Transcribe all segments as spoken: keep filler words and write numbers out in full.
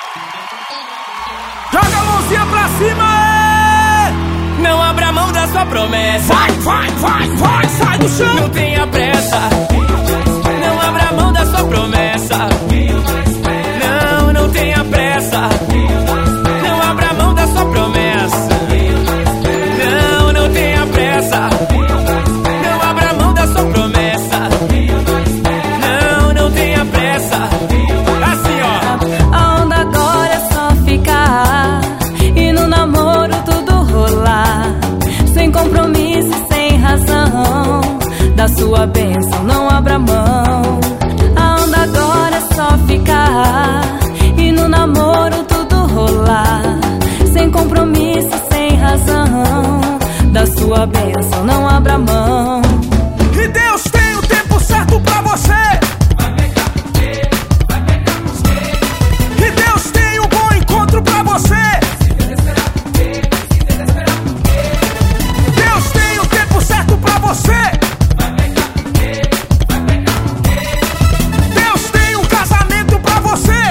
Joga a mãozinha pra cima, é! Não abra mão da sua promessa. Vai, vai, vai, vai, sai do chão. Não tenha pressa. Não abra mão da sua promessa. Não, não tenha pressa. Não abra mão da sua promessa. Não, não tenha pressa. Não abra mão da sua promessa. Não, não tenha pressa. Assim, ó. A onda agora é só ficar e no namoro tudo rolar, sem compromisso, sem razão. Da sua bênção não abra mão. A onda agora é só ficar e no namoro tudo rolar, sem compromisso, sem razão. Da sua bênção não abra mão. E Deus tem o tempo certo pra você. E Deus tem um bom encontro pra você. Deus tem o tempo certo pra você. Deus tem um casamento pra você.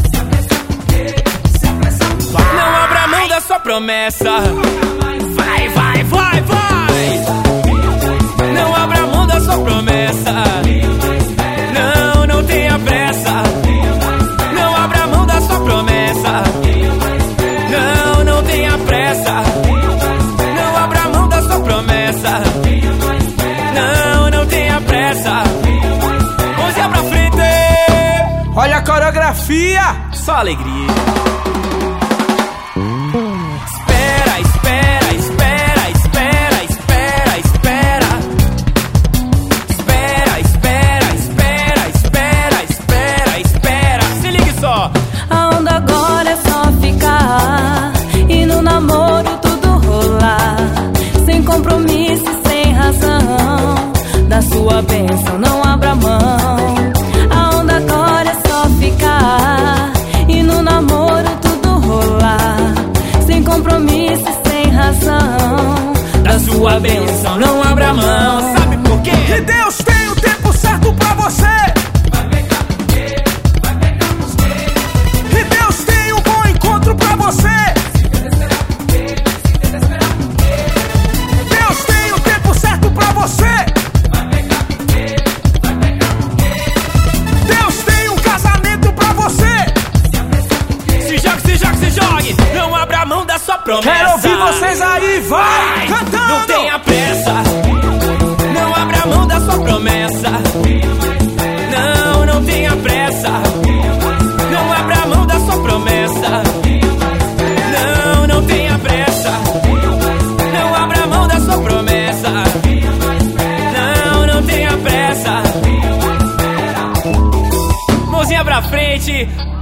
Não abra mão da sua promessa. Vai, vai, vai, vai. Não abra mão da sua promessa. Não, não tenha pressa. Não abra mão da sua promessa. Não, não tenha pressa. Não abra mão da sua promessa. Não, não tenha pressa. Mãozinha pra frente. Olha a coreografia. Só alegria. Espera, espera, espera, espera, espera, espera. Espera, espera, espera, espera, espera, espera. Se ligue só. A onda agora é só ficar e no namoro tudo rolar, sem compromisso, sem razão. Da sua bênção não abra mão. A onda agora é só ficar e no namoro tudo rolar, sem compromisso, sem razão. Da sua bênção não abra mão. Sabe por quê? E Deus tem o tempo certo pra você. E Deus tem um bom encontro pra você. Deus tem o tempo certo pra você. Deus tem um casamento pra você. Se jogue, se jogue, se jogue. Não abra mão da sua promessa. Quero ouvir vocês aí, vai, cantando. Não tenha pressa. Não abra mão da sua promessa. Não, não tenha pressa. Não abra mão da sua promessa. Não, não tenha pressa. Não abra mão da sua promessa. Não, não tenha pressa. Mãozinha pra frente.